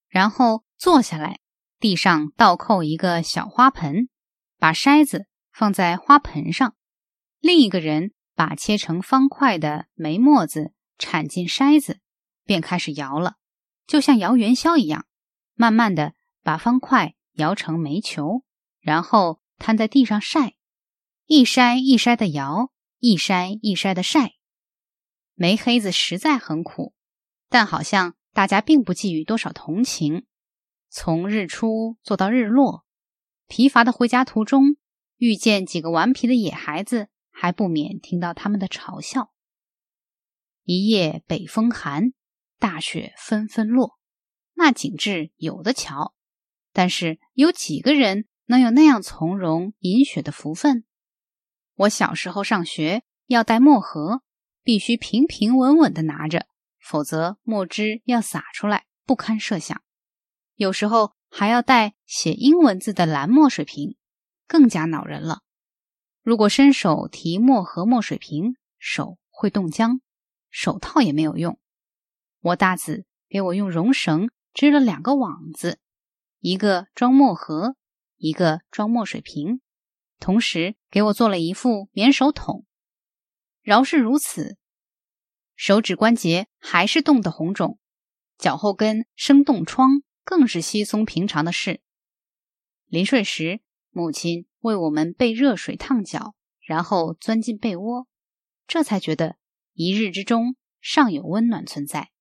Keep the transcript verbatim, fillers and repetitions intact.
然后坐下来，地上倒扣一个小花盆，把筛子放在花盆上，另一个人把切成方块的煤沫子铲进筛子，便开始摇了，就像摇元宵一样，慢慢的把方块摇成煤球，然后摊在地上晒，一筛一筛的摇，一筛一筛的晒。煤黑子实在很苦，但好像大家并不寄予多少同情。从日出做到日落，疲乏的回家途中，遇见几个顽皮的野孩子，还不免听到他们的嘲笑。一夜北风寒，大雪纷纷落，那景致有的瞧，但是有几个人能有那样从容饮雪的福分？我小时候上学要带墨盒，必须平平稳稳地拿着，否则墨汁要洒出来，不堪设想。有时候还要带写英文字的蓝墨水瓶，更加恼人了。如果伸手提墨盒墨水瓶，手会冻僵，手套也没有用。我大子给我用绒绳织了两个网子，一个装墨盒，一个装墨水瓶，同时给我做了一副棉手桶。饶是如此，手指关节还是冻得红肿，脚后跟生冻疮更是稀松平常的事。临睡时，母亲为我们备热水烫脚，然后钻进被窝，这才觉得一日之中尚有温暖存在。